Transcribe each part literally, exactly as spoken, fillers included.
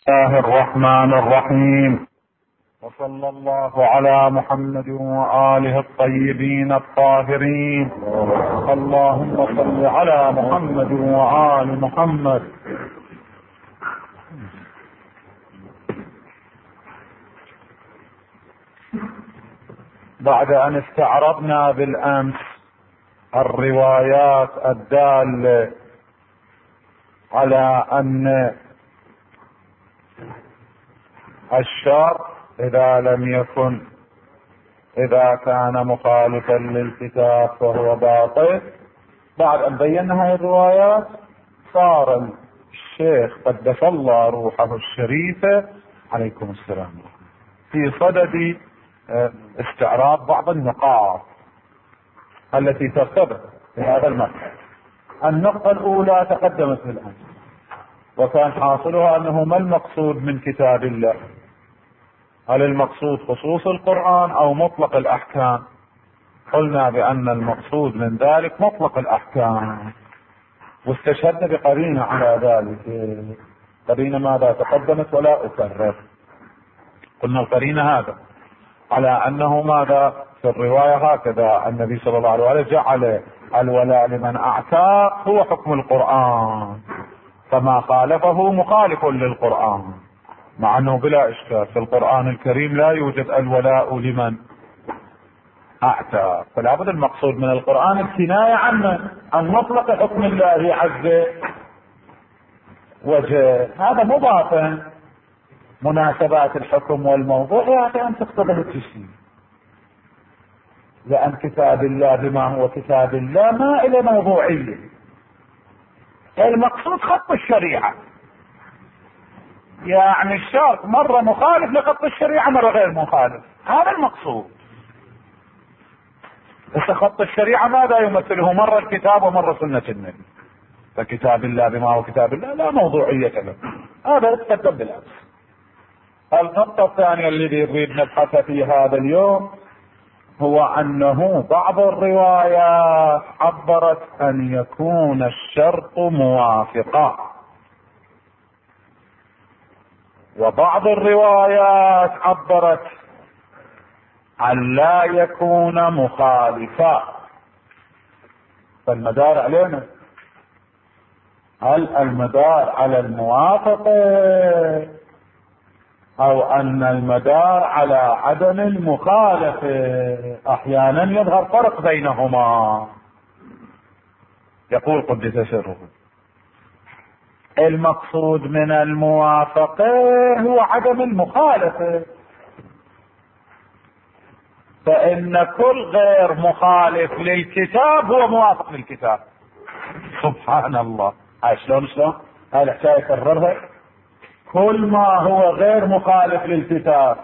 الله الرحمن الرحيم، وصلى الله على محمد وآله الطيبين الطاهرين. اللهم صل على محمد وآل محمد. بعد أن استعرضنا بالأمس الروايات الدالة على أن الشرط إذا لم يكن إذا كان مخالفا للكتاب فهو باطل، بعد أن بينا هذه الروايات صار الشيخ قدس الله روحه الشريفة عليكم السلام في صدد استعراض بعض النقاط التي ترتبط في هذا المسألة. النقطة الأولى تقدمت بالأمس، وكان حاصلها أنه ما المقصود من كتاب الله؟ هل المقصود خصوص القرآن أو مطلق الأحكام؟ قلنا بأن المقصود من ذلك مطلق الأحكام، واستشهدنا بقرينة على ذلك. قرينة ماذا تقدمت ولا أكرر؟ قلنا القرينة هذا على أنه ماذا في الرواية هكذا النبي صلى الله عليه وسلم جعل الولاء لمن أعتاق هو حكم القرآن، فما خالفه مخالف للقرآن، مع أنه بلا إشكال في القرآن الكريم لا يوجد الولاء لمن أعتاق، فلا بد المقصود من القرآن الكناية عن عن مطلق حكم الله عز وجل. هذا مضافا مناسبات الحكم والموضوع يعني أن تقتضي التشريع، لأن كتاب الله بما هو كتاب الله ما إلى موضوعية، المقصود خط الشريعة، يعني الشرط مرة مخالف لخط الشريعة مرة غير مخالف، هذا المقصود. بس خط الشريعة ماذا يمثله؟ مرة الكتاب ومرة سنة النبي، فكتاب الله بما هو كتاب الله لا موضوعية له، هذا يتقدم بالأمس. النقطة الثانية التي نريد نبحث في هذا اليوم هو أنه بعض الروايات عبرت أن يكون الشرط موافقا، وبعض الروايات عبرت أن لا يكون مخالفا، فالمدار علينا، هل المدار على الموافقة أو أن المدار على عدم المخالفة؟ أحيانا يظهر فرق بينهما. يقول قدس سره المقصود من الموافقة هو عدم المخالفة، فإن كل غير مخالف للكتاب هو موافق للكتاب. سبحان الله، هاي شلون شلون هاي الحكاية كررها، كل ما هو غير مخالف للكتاب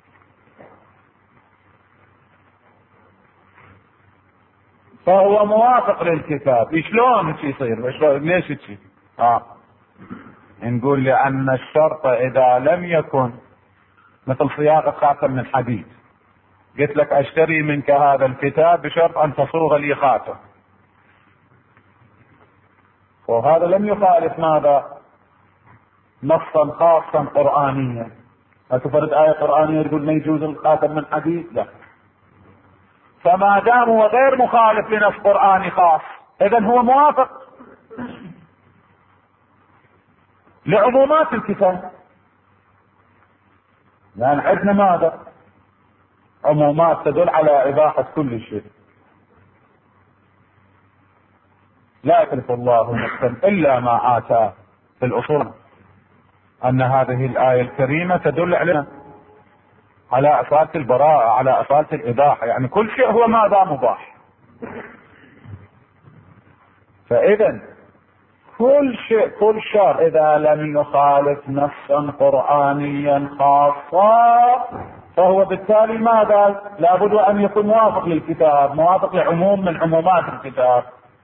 فهو موافق للكتاب. شلون يصير؟ شلون ليش يصير؟ اه نقول لأن الشرط إذا لم يكن مثل صياغة خاتم من حديد، قلت لك اشتري منك هذا الكتاب بشرط ان تصوغ لي خاتم، وهذا لم يخالف ماذا؟ نصا خاصا قرآنيا. هتفرد آية قرآنية تقول ما يجوز الخاتم من حديد؟ لا. فما دام هو غير مخالف لنص قرآني خاص اذا هو موافق لعمومات الكتاب، لأن عندنا ماذا؟ عمومات تدل على إباحة كل شيء، لا يكلف الله نفسا إلا ما آتاه. في الأصول أن هذه الآية الكريمة تدل علينا على أصالة البراءة، على أصالة الإباحة، يعني كل شيء هو ماذا؟ مباح. فإذا كل شيء كل شر إذا لم يخالف نصا قرآنيا خاصا فهو بالتالي ماذا؟ لابد أن يكون موافق للكتاب، موافق لعموم من عمومات الكتاب.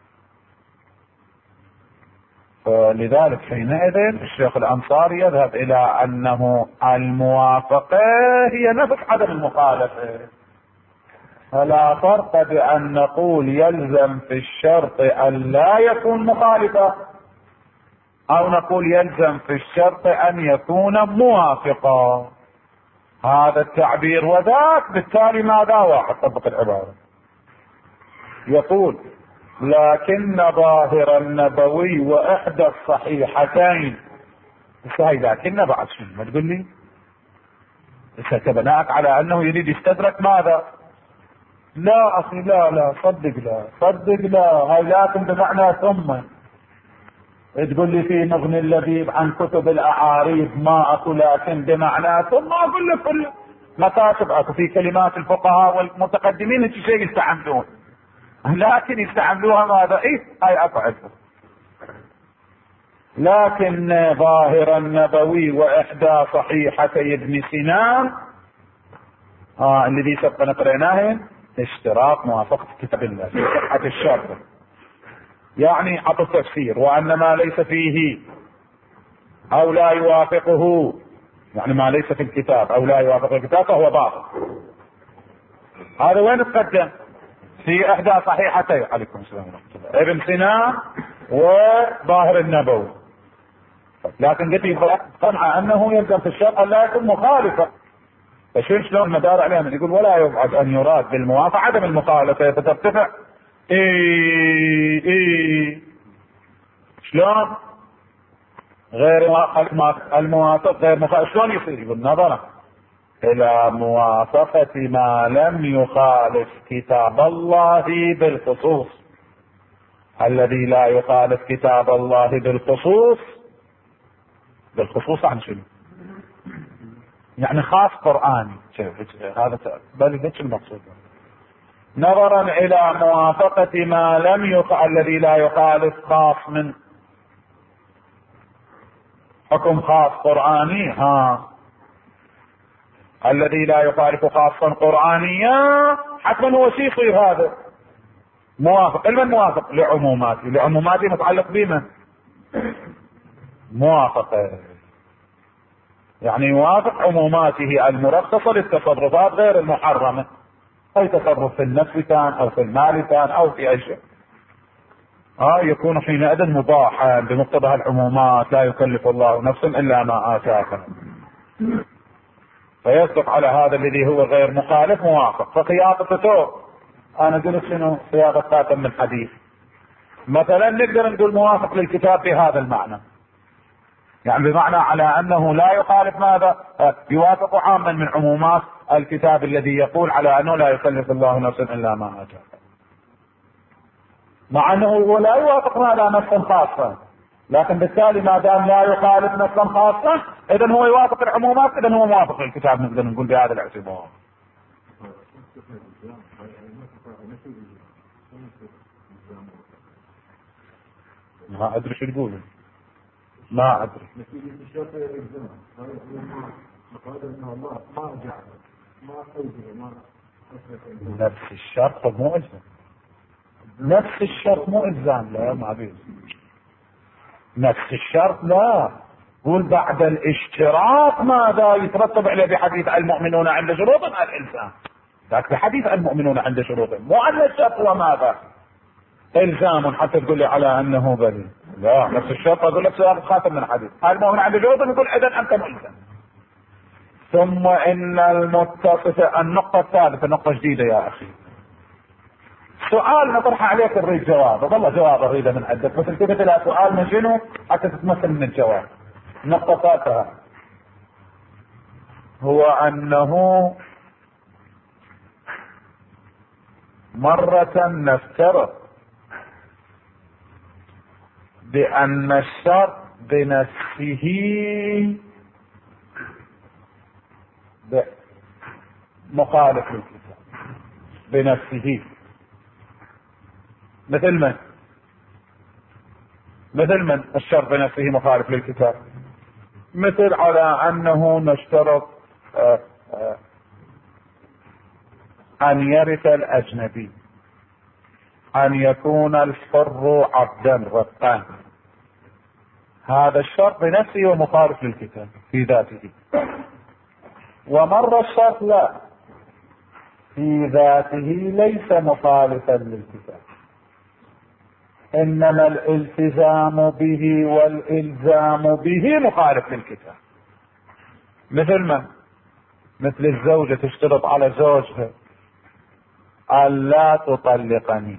فلذلك حينئذ الشيخ الأنصاري يذهب إلى أنه الموافقة هي نفس عدم المخالفة، فلا فرق بأن نقول يلزم في الشرط أن لا يكون مخالفا او نقول يلزم في الشرط ان يكون موافقا، هذا التعبير وذاك، بالتالي ماذا؟ واحد. طبق العبارة. يقول لكن ظاهر النبوي واحدى الصحيحتين. هاي لكن بعد شنو ما تقول لي؟ بناءك على انه يريد يستدرك ماذا؟ لا اخي، لا لا صدق، لا صدق، لا. هاي لكن بمعنى ثم. تقول لي في مغني اللبيب عن كتب الاعاريب ما اكو لكن بمعنى ثم. اقول لك كل مكاتب اكو في كلمات الفقهاء والمتقدمين انت شيء يستعملون، لكن يستعملوها ماذا؟ ايه هاي اكو عندهم. لكن ظاهر النبوي واحدى صحيحتي ابن سنان آه الذي سبق قريناه اشتراط موافقة كتاب الله في صحة الشرط، يعني عطوا التفسير وان ما ليس فيه او لا يوافقه، يعني ما ليس في الكتاب او لا يوافق الكتاب فهو باطل. هذا وين تقدم؟ في احدى صحيحتي عليكم السلام ورحمة الله ابن سنان وظاهر النبوي. لكن قلت لي قنعة انه يلزم في الشرط ان لا يكون مخالفا، فشو شلون مدار عليها؟ من يقول ولا يبعد ان يراد بالموافقة عدم المخالفة فترتفع. ايه ايه شلون غير الموافق غير مخالف؟ شلون يصير؟ يقول نظرا الى موافقة ما لم يخالف كتاب الله بالخصوص. الذي لا يخالف كتاب الله بالخصوص، بالخصوص عن شنو؟ يعني خاص قرآني. هذا بل ذلك المقصود. نظرا الى موافقة ما لم يخالف، الذي لا يخالف خاص من حكم خاص قرآني. ها الذي لا يخالف خاصا قرآنيا حتما هو شيء يصير هذا موافق. لمن موافق؟ لعموماته. لعموماته متعلق بمن؟ موافقة يعني يوافق عموماته المرخصة للتصرفات غير المحرمة، اي تصرف في النفس كان او في المال كان او في اي شيء اه يكون حينئذ مباحا بمقتضى العمومات. لا يكلف الله نفسا الا ما اتاها، فيصدق على هذا الذي هو غير مخالف موافق. فقياطة تو انا قلت شنو صياغة خاتم من حديث مثلا نقدر نقول موافق للكتاب بهذا المعنى، يعني بمعنى على انه لا يخالف ماذا؟ يوافق عاما من عمومات الكتاب الذي يقول على انه لا يكلف الله نفسا الا ما اتاها، مع انه هو لا يوافق ماذا؟ نفسا خاصة. لكن بالتالي ما دام لا يخالف نفسا خاصة اذا هو يوافق العمومات، اذا هو موافق للكتاب. نقدر نقول بهذا الاعتبار. ما ادري شو تقول، ما ادري. نفس الشرط مو الزام، نفس الشرط مو الزام. لا ما بيه نفس الشرط. لا قول بعد الاشتراط ماذا يترتب عليه بحديث المؤمنون عند شروط الالزام. ذاك بحديث المؤمنون عند شروط، مو عند الشرط وماذا الزام حتى تقول لي على انه بلي. لا نفس الشرط اقول لك سؤال خاتم من حديث المؤمن عند شروط يقول اذا انت ملزم. ثم ان المتصف. النقطة الثالثة النقطة جديدة يا اخي، سؤال نطرح عليك نريد جواب. والله جواب اريده من عندك، بس التفت الى سؤال من شنو حتى تتمثل من الجواب. النقطة الثالثة هو انه مرة نفترض بان الشرط بنفسه مخالف للكتاب بنفسه. مثل من؟ مثل من الشرط بنفسه مخالف للكتاب؟ مثل على انه نشترط آآ آآ ان يرث الاجنبي، ان يكون الحر عبدا رقا. هذا الشرط بنفسه ومخالف للكتاب في ذاته. ومر الشرط لا، في ذاته ليس مخالفا للكتاب. انما الالتزام به والالزام به مخالف للكتاب. مثل من؟ مثل الزوجة تشترط على زوجها ألا تطلقني،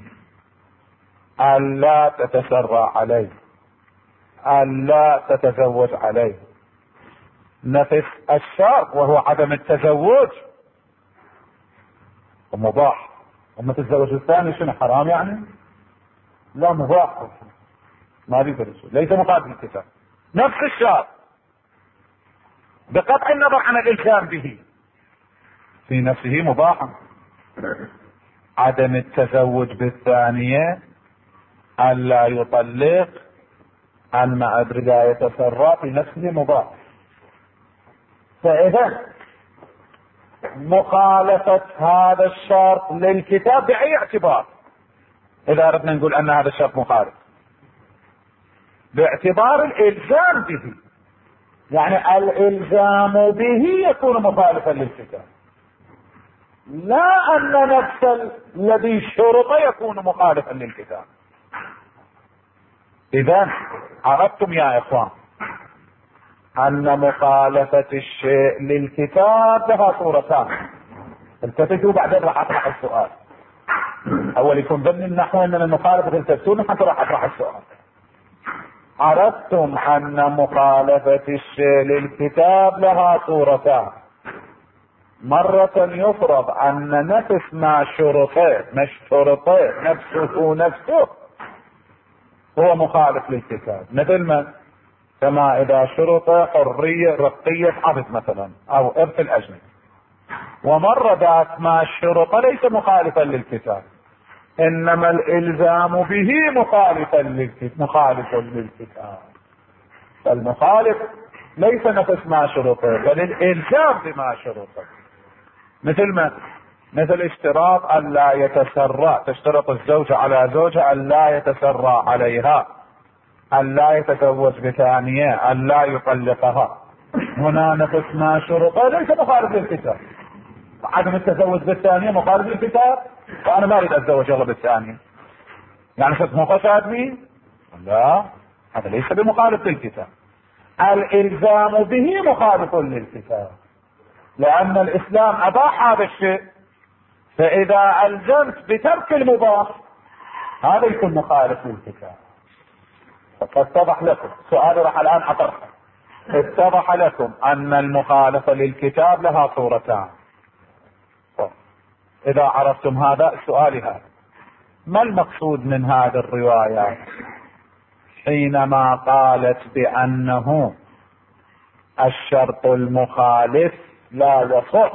ألا تتسرع علي، ألا تتزوج علي. نفس الشرط وهو عدم التزوج ومباح. أما تتزوج الثاني شنو حرام يعني؟ لا مباح، ما بيدرس، ليس مخالف للكتاب. نفس الشرط بقطع النظر عن الالزام به في نفسه مباحا. عدم التزوج بالثانية، ألا يطلق، أن ما أدري لا يتسرع، في نفسه مباح. فإذا مخالفة هذا الشرط للكتاب بأي اعتبار؟ إذا أردنا نقول أن هذا الشرط مخالف باعتبار الإلزام به، يعني الإلزام به يكون مخالفا للكتاب، لا أن نفس الذي شرط يكون مخالفا للكتاب. إذا عرفتم يا إخوان أن مخالفة الشيء للكتاب لها صورتان. التفتوا بعدين راح أطرح السؤال. أول يكون ضمن النحو أن المخالفة التفتون حتى راح أطرح السؤال. عرفتم أن مخالفة الشيء للكتاب لها صورتان. مرة يفرض أن نفس ما شرطه مش شرطه نفسه نفسه هو مخالف للكتاب. مثل ما كما إذا شرط حرية رقية عبد مثلا أو إرث الأجنبي، ومرة ذات ما شرط ليس مخالفا للكتاب، إنما الإلزام به مخالفا للكتاب مخالف للكتاب. فالمخالف ليس نفس ما شرطه بل الإلزام بما شرطه. مثل ما مثل اشتراط أن لا يتسرع، تشترط الزوجة على زوجها أن لا يتسرع عليها، أن لا يتزوج بثانية، أن لا يطلقها. هنا نفس ما شرطه ليس مخالف للكتاب. عدم التزوج بالثانية مخالف للكتاب، فأنا ما أريد أتزوج يلا بالثانية، يعني شفت مو فساد بي؟ لا، هذا ليس بمخالف للكتاب. الإلزام به مخالف للكتاب، لأن الإسلام أباح هذا الشيء، فإذا ألزمت بترك المباح هذا يكون مخالف للكتاب. فاتضح لكم سؤالي راح الآن أطرحه. اتضح لكم أن المخالفة للكتاب لها صورتان. إذا عرفتم هذا سؤالي هذا: ما المقصود من هذه الروايات حينما قالت بأنه الشرط المخالف لا يصح؟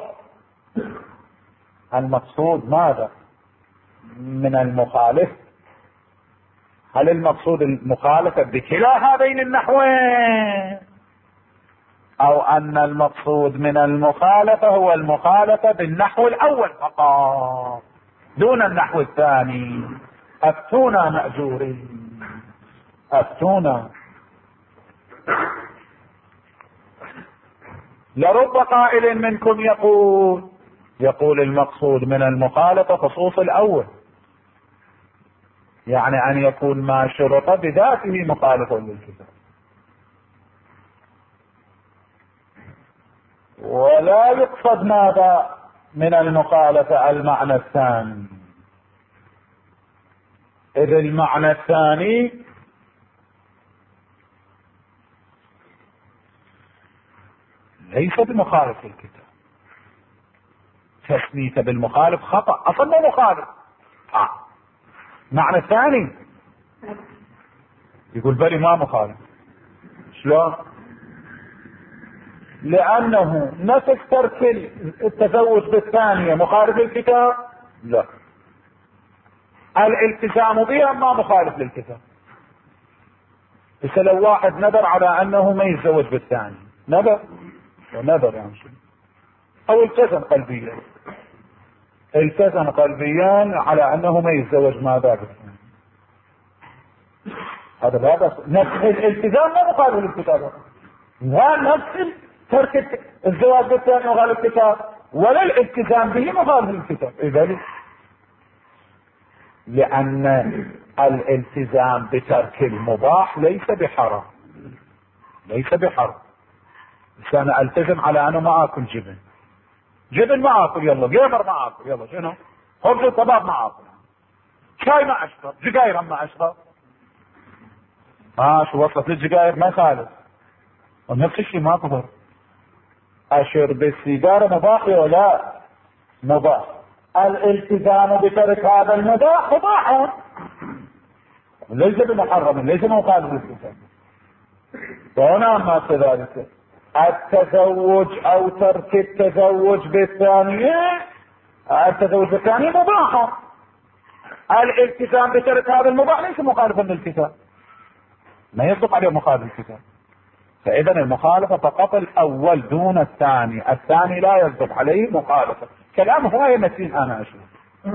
المقصود ماذا من المخالف؟ هل المقصود المخالفة بكلا هذين النحوين، أو أن المقصود من المخالفة هو المخالفة بالنحو الأول فقط دون النحو الثاني؟ أفتونا مأجورين، أفتونا. لرب قائل منكم يقول يقول المقصود من المخالفة خصوص الأول، يعني أن يكون ما شرط بذاته مخالف للكتاب، ولا يقصد ماذا من المخالفة المعنى الثاني. إذ المعنى الثاني ليس بمخالف للكتاب. تسميته بالمخالف خطأ، أصلا مو مخالف. آه. معنى الثاني يقول بلي ما مخالف. شلون؟ لأنه نفس ترك التزوج بالثانية مخالف للكتاب؟ لا. الالتزام بها ما مخالف للكتاب. بس لو واحد نذر على أنه ما يتزوج بالثانية، نذر ونذر يعني شو، أو التزم قلبيا التزم قلبيا على أنه ما يتزوج ما ذاك، هذا لا بس. نفس الالتزام ما مخالف للكتاب، لا نفس ترك الزواج بالثاني مخالف للكتاب، ولا الالتزام به مخالف للكتاب. إذا لأن الالتزام بترك المباح ليس بحرام، ليس بحرام. بس انا التزم على انه ما اكل جبن، جبن ما اكل، يلا جيمر ما اكل، يلا شنو خبز وكباب ما اكل، شاي ما اشرب، سجاير ما اشرب، اه شو وصلت للسجاير ما يخالف، ونفس الشيء ما كفر. اشرب السيجاره مباح ولا لا؟ مباح. الالتزام بترك هذا المباح مباح، ليس بمحرم، ليس مخالف للكتاب. وهنا ما كذلك التزوج او ترك التزوج بالثانية، التزوج بالثانية مباح، الالتزام بترك هذا المباح ليس مخالفا للكتاب، ما يصدق عليه مخالف الكتاب. فاذا المخالفة فقط الاول دون الثاني، الثاني لا يصدق عليه مخالفة. كلام هو يمثل انا اشوف.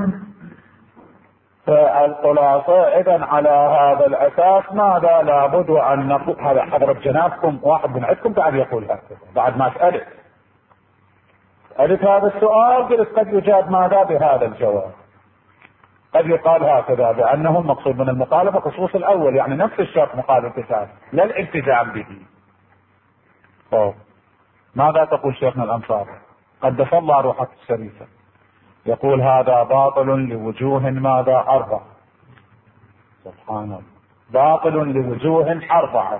فالخلاصة اذا على هذا الاساس ماذا لابد ان نقول؟ هذا حضرت جنابكم واحد من عندكم بعد يقول هكذا بعد ما سألت سألت هذا السؤال، قلت قد يجاب ماذا بهذا الجواب. قد يقال هكذا بانه المقصود من المخالفة خصوص الاول، يعني نفس الشرط مخالفة الثاني لا الالتزام به. طيب ماذا تقول شيخنا الانصاري قدس الله روحك الشريفة؟ يقول هذا باطل لوجوه ماذا؟ أربعة. سبحان الله، باطل لوجوه أربعة.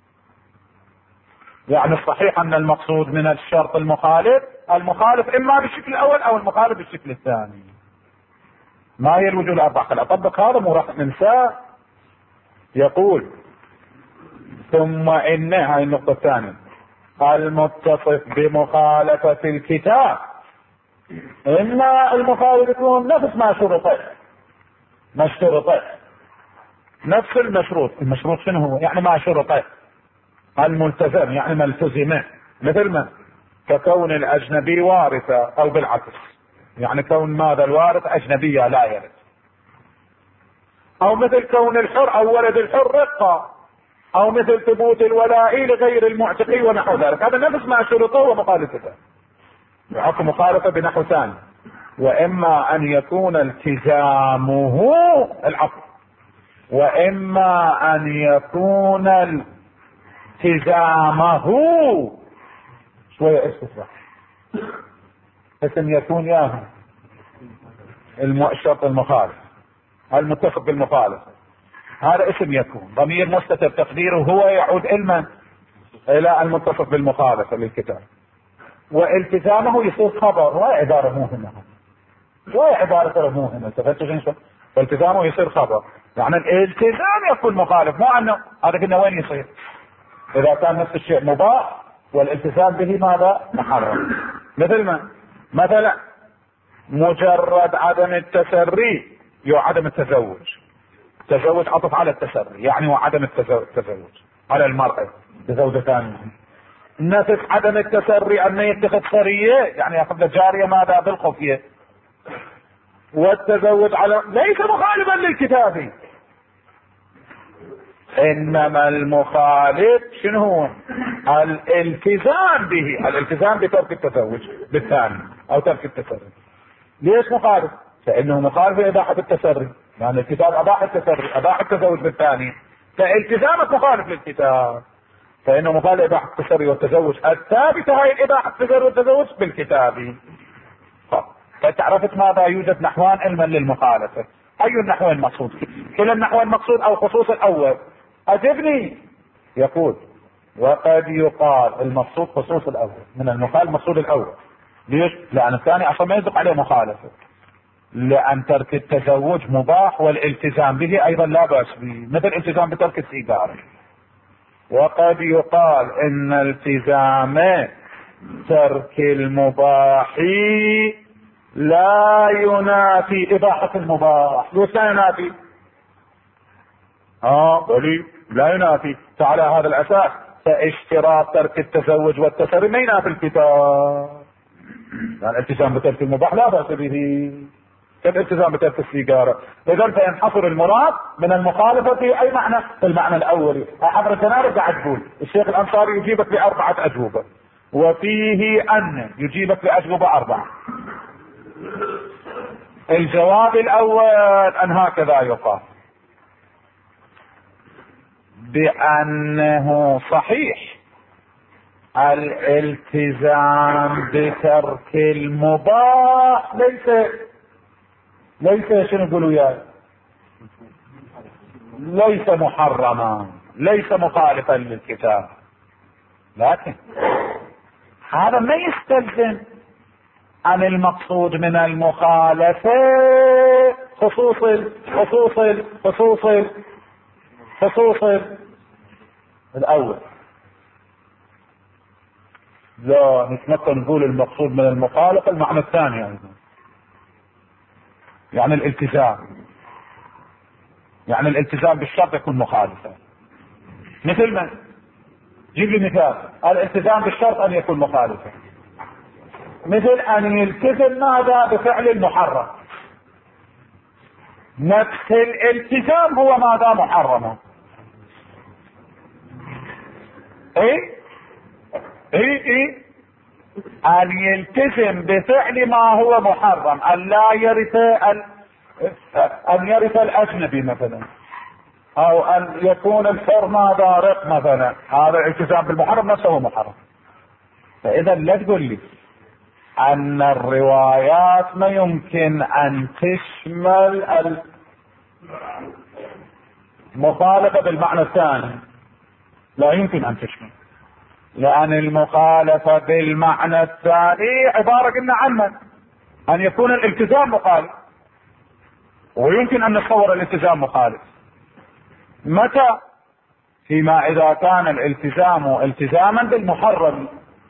يعني الصحيح أن المقصود من الشرط المخالف، المخالف إما بالشكل الأول أو المخالف بالشكل الثاني. ما هي الوجوه الأربعة؟ خل أطبق هذا مو راح ننساه. يقول ثم إن هاي النقطة الثانية المتصف بمخالفة الكتاب، إما المخالف يكون نفس ما شرطه، ما اشترطه نفس المشروط. المشروط شنو هو؟ يعني ما شرطه. الملتزم يعني ما التزم، مثل ما ككون الأجنبي وارثة أو بالعكس، يعني كون ماذا الوارث أجنبية لا يرث، أو مثل كون الحر أو ولد الحر رقة، أو مثل ثبوت الولاء لغير المعتقي ونحو ذلك. هذا نفس ما شرطه ومخالفته، يحكم مخالفة بنحو ثاني. وإما أن يكون التزامه العفو، وإما أن يكون التزامه شوية اسمه اسم يكون ياها الشرط المخالف المتفق بالمخالف، هذا اسم يكون ضمير مستتر تقديره هو يعود علما إلى المتفق بالمخالفة للكتاب. والتزامه يصير خبر، وهي عبارة موهمة، وهي عبارة موهمة تفتش. والتزامه يصير خبر، يعني الالتزام يكون مخالف، مو انه هذا كنا وين يصير؟ اذا كان نفس الشيء مباح والالتزام به ماذا؟ محرم. مثل ما مثلا مجرد عدم التسري يو عدم التزوج، التزوج عطف على التسري، يعني وعدم التزوج على المرأة بزوجة ثانية. نفس عدم التسري ان يتخذ سرية، يعني ياخذ جارية ماذا؟ بالخفية. والتزوج على ليس مخالفا للكتاب، انما المخالف شنو هو؟ الالتزام به، الالتزام بترك التزوج بالثاني او ترك التسري. ليش مخالف؟ فانه مخالف لاباحة التسري، يعني الكتاب اباح التسري، اباح التزوج بالثاني، فالتزامك مخالف للكتاب، فانه مخالف لاباحة التسري والتزوج الثابتة هاي الاباحة التسري والتزوج بالكتاب. فانت عرفت ماذا يوجد نحوان علما للمخالفة. اي النحوين مقصود؟ كلا النحوين مقصود او خصوص الاول؟ اجبني. يقول وقد يقال المقصود خصوص الاول من المخالف، مقصود الاول. ليش؟ لان الثاني اصلا ما يصدق عليه مخالفة، لان ترك التزوج مباح والالتزام به ايضا لا باس به، مثل الالتزام بترك السيجارة. وقد يقال ان التزام ترك المباح لا ينافي اباحة المباح. ليش لا ينافي؟ اه بلي لا ينافي. فعلى هذا الاساس فاشتراط ترك التزوج والتسري ما ينافي الكتاب، يعني الالتزام بترك المباح لا باس به كالالتزام بترك السيجارة. اذا فينحصر المراد من المخالفة في اي معنى؟ في المعنى الاولي. حضرتنا رجع تقول الشيخ الانصاري يجيبك باربعة اجوبة، وفيه ان يجيبك باجوبة اربعة. الجواب الاول ان هكذا يقال بأنه صحيح الالتزام بترك المباح ليس ليس شنو نقول وياي ليس محرما، ليس مخالفا للكتاب، لكن هذا ما يستلزم عن المقصود من المخالفة خصوص خصوص خصوص خصوص الأول. لا نتمكن نقول المقصود من المخالفة المعنى الثاني أيضا، يعني الالتزام، يعني الالتزام بالشرط يكون مخالفة. مثل ما جيب لي مثال، الالتزام بالشرط أن يكون مخالفة، مثل أن يلتزم ماذا بفعل المحرم، نفس الالتزام هو ماذا محرم. اي اي اي ان يلتزم بفعل ما هو محرم، ان لا يرث ان يرث الاجنبي مثلا، او ان يكون الحر ماذا رق مثلا، هذا الالتزام بالمحرم نفسه محرم. فاذا لا تقول لي ان الروايات ما يمكن ان تشمل المخالفة بالمعنى الثاني، لا يمكن ان تشمل، لان المخالفة بالمعنى الثاني عبارة قلنا عنها ان يكون الالتزام مخالف، ويمكن ان نتصور الالتزام مخالف متى؟ فيما اذا كان الالتزام التزاما بالمحرم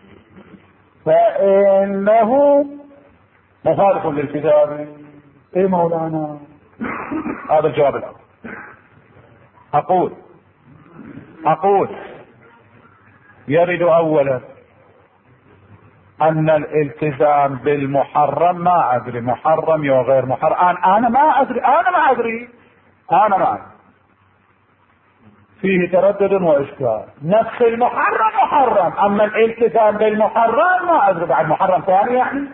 فانه مخالف للكتاب. ايه مولانا؟ هذا الجواب الاول. اقول اقول يرد اولا ان الالتزام بالمحرم ما ادري محرم او غير محرم، انا انا ما ادري انا ما ادري انا ما ادري فيه تردد واشكال. نفس المحرم محرم، اما الالتزام بالمحرم ما ادري بعد محرم ثاني. يعني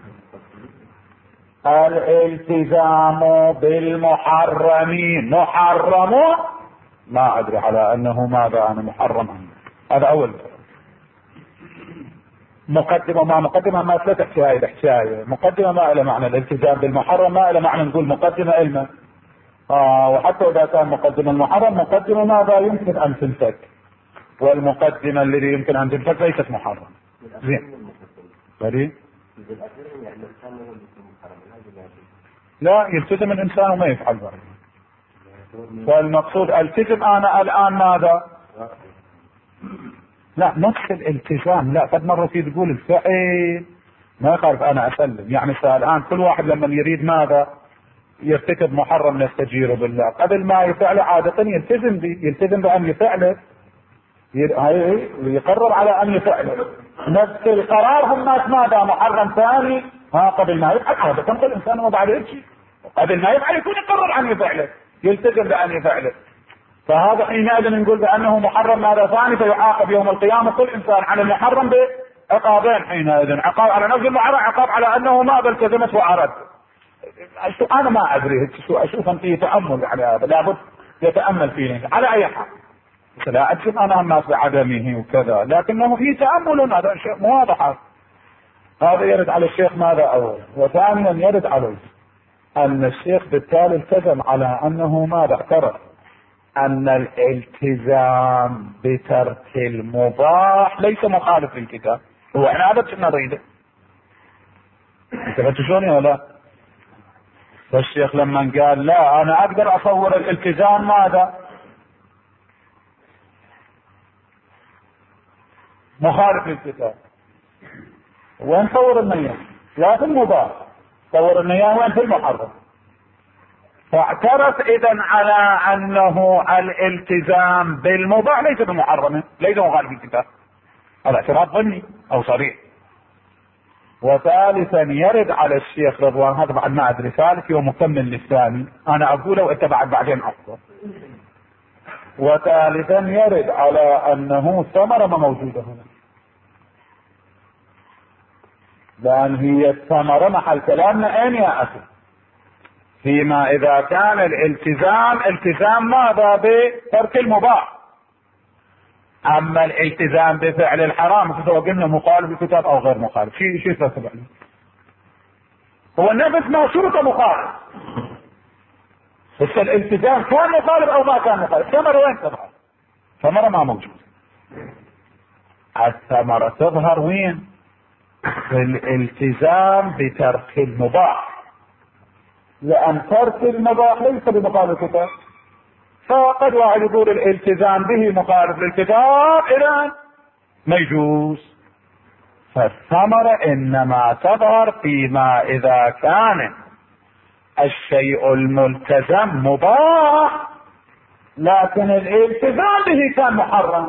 الالتزام بالمحرمين محرم، ما ادري على انه ماذا انا محرم عنه. هذا اول مقدمه. ما مقدمه ما ثلاث حكايه بحكايه. مقدمه ما له معنى الالتزام بالمحرم، ما له معنى نقول مقدمه علما. آه وحتى اذا كان مقدمه المحرم مقدمه ماذا يمكن ان تنفك، والمقدمه الذي يمكن ان تنفك ليست محرم. زين فريد لا يلتزم الانسان وما يفعل ذلك. فالمقصود التزم انا الان ماذا؟ لا نفس الالتزام، لا قد مرة في تقول الفعل ما يخالف انا اسلم. يعني الان كل واحد لما يريد ماذا يرتكب محرم نستجير بالله، قبل ما يفعله عادة يلتزم به، يلتزم بان يفعله، يقرر على ان يفعله. نفس القرار هم ناس ماذا محرم ثاني، ها قبل ما يفعل عادة كل انسان وضع عليه شيء، قبل ما يفعل يكون يقرر عن يفعله، يلتزم بان يفعله. فهذا حينئذ نقول بانه محرم ماذا ثاني، فيعاقب يوم القيامة كل انسان على المحرم بعقابين حينئذ، عقاب على نفس المحرم، عقاب على انه ما التزمت وعرض. انا ما ادري اشوف ان فيه تامل على هذا، لابد يتامل فيه. على اي حال لا اجزم انا الناس بعدمه وكذا، لكنه فيه تامل، هذا شيء واضح. هذا يرد على الشيخ ماذا اول، وثانيا يرد عليه ان الشيخ بالتالي التزم على انه ماذا اعترف ان الالتزام بترك المباح ليس مخالف للكتاب. هو احنا هذا كنا نريده، انت شلون ولا لا؟ فالشيخ لما قال لا انا اقدر اصور الالتزام ماذا مخالف للكتاب، وين صور النية؟ لا في المباح، صور النية وين؟ في المحرم. فاعترف اذا على انه الالتزام بالمباح ليس بمحرم، ليس مخالف للكتاب. هذا اعتراف ظني او صريح. وثالثا يرد على الشيخ رضوان، هذا بعد ما ادري ثالث يوم مكمل للثاني انا اقوله وانت بعد بعدين افضل. وثالثا يرد على انه ثمرة ما موجودة هنا، لان هي الثمرة محل كلامنا اين يا اخي؟ فيما اذا كان الالتزام التزام ماذا بترك المباح، اما الالتزام بفعل الحرام سواء قلنا مخالف الكتاب او غير مخالف، شيء شيء تتبع له هو النفس ما شرط مخالف، بس الالتزام كان مخالف او ما كان مخالف. ثمرة وين تظهر؟ ثمرة ما موجود. الثمرة تظهر وين؟ في الالتزام بترك المباح، لان ترك المباح ليس بمخالف الكتاب. فقد واحد يقول الالتزام به مخالف للكتاب اذا ما يجوز. فالثمرة انما تظهر فيما اذا كان الشيء الملتزم مباح لكن الالتزام به كان محرم.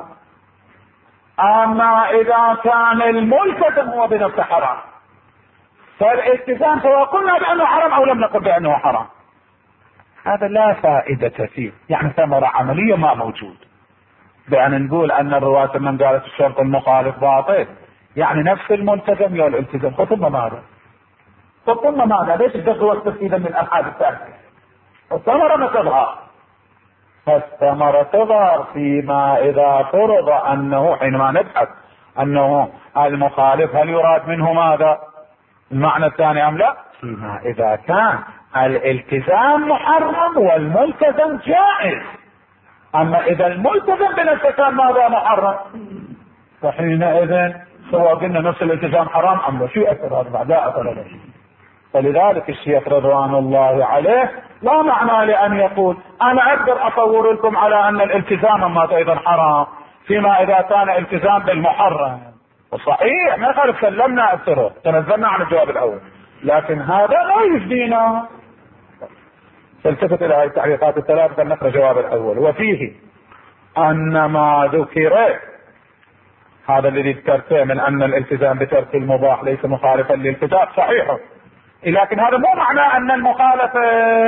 اما اذا كان الملتزم هو بنفسه حرام فالالتزام سواء قلنا بانه حرام او لم نقل بانه حرام هذا لا فائدة فيه، يعني ثمرة عملية ما موجود. بأن نقول أن الرواة من قالت الشرط المخالف باطل يعني نفس الملتزم يا الالتزام خطبنا ماذا؟ خطبنا ماذا؟ ليش الدخل والتفسير من الأبحاث الثانية؟ الثمرة ما تظهر. فالثمرة تظهر فيما إذا فرض أنه حينما نبحث أنه المخالف هل يراد منه ماذا؟ المعنى الثاني أم لا؟ فيما إذا كان الالتزام محرم والملتزم جائز. اما اذا الملتزم بنفسه كان ماذا محرم فحينئذ سواء قلنا نفس الالتزام حرام ام لا شيء اثر هذا بعد لا اثر له. فلذلك الشيخ رضوان الله عليه لا معنى لان يقول انا اقدر اصور لكم على ان الالتزام ماذا ايضا حرام فيما اذا كان التزام بالمحرم. وصحيح ما يخالف سلمنا اثره تنزلنا عن الجواب الاول لكن هذا لا يفدينا. فالتفت الى هذه التعليقات الثلاث فلنقرا الجواب الاول. وفيه ان ما ذكر هذا الذي ذكرته من ان الالتزام بترك المباح ليس مخالفا للكتاب صحيح، لكن هذا مو معنى ان المخالفه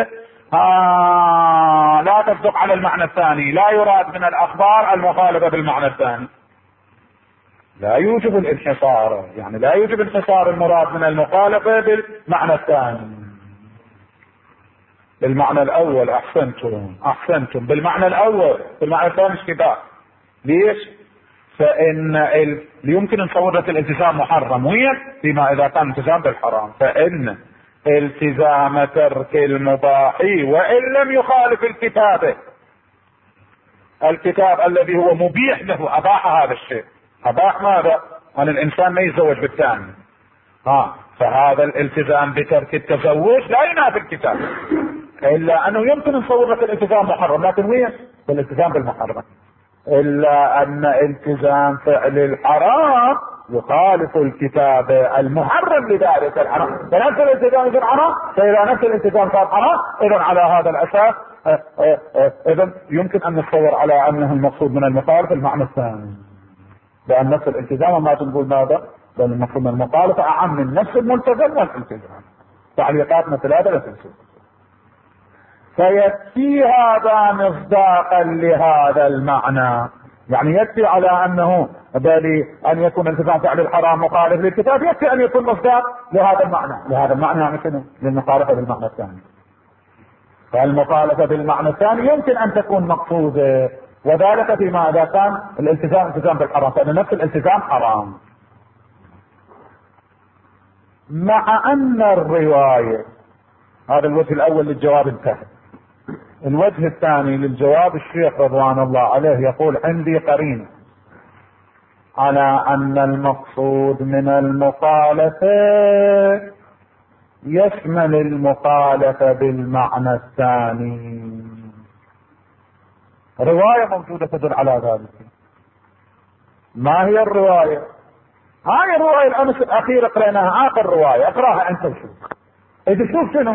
آه لا تصدق على المعنى الثاني. لا يراد من الاخبار المخالفه بالمعنى الثاني، لا يوجب الانحصار، يعني لا يوجب انحصار المراد من المخالفه بالمعنى الثاني. بالمعنى الاول احسنتم احسنتم بالمعنى الاول، بالمعنى الثاني مش كده. ليش؟ فان ال... يمكن نصور لك الالتزام محرم وين فيما اذا كان التزام بالحرام، فان التزام ترك المباح وان لم يخالف الكتاب الكتاب الذي هو مبيح له اباح هذا الشيء. اباح ماذا؟ ان الانسان ما يتزوج بالثاني ها فهذا الالتزام بترك التزوج لا ينافي الكتاب، الا انه يمكن نصور لك الالتزام محرم لكن وين؟ الالتزام بالمحرم. الا ان التزام فعل الحرام يخالف الكتاب المحرم لذلك الحرام، فنفس الالتزام يصير حرام. فاذا نفس الالتزام صار حرام اذا على هذا الاساس اذا يمكن ان نتصور على انه المقصود من المخالف المعنى الثاني، لان نفس الالتزام ما تقول ماذا؟ لان المقصود من المخالفه اعم من نفس الملتزم والالتزام. تعليقاتنا ثلاثه لا تنسوا. فيكفي هذا مصداقا لهذا المعنى، يعني يكفي على انه بل ان يكون التزام فعل الحرام مخالف للكتاب يكفي ان يكون مصداق لهذا المعنى. لهذا المعنى يعني شنو؟ للمخالفه بالمعنى الثاني. فالمخالفه بالمعنى الثاني يمكن ان تكون مقصوده، وذلك فيما اذا كان الالتزام التزام بالحرام، فان نفس الالتزام حرام. مع ان الروايه، هذا الوجه الاول للجواب انتهى. الوجه الثاني للجواب الشيخ رضوان الله عليه يقول عندي قرينه على ان المقصود من المخالفه يشمل المخالفه بالمعنى الثاني. روايه موجوده تدل على ذلك. ما هي الروايه؟ هاي الروايه الامس الاخيره قريناها، اخر روايه اقراها انت وشوف. اذا شوف شنو؟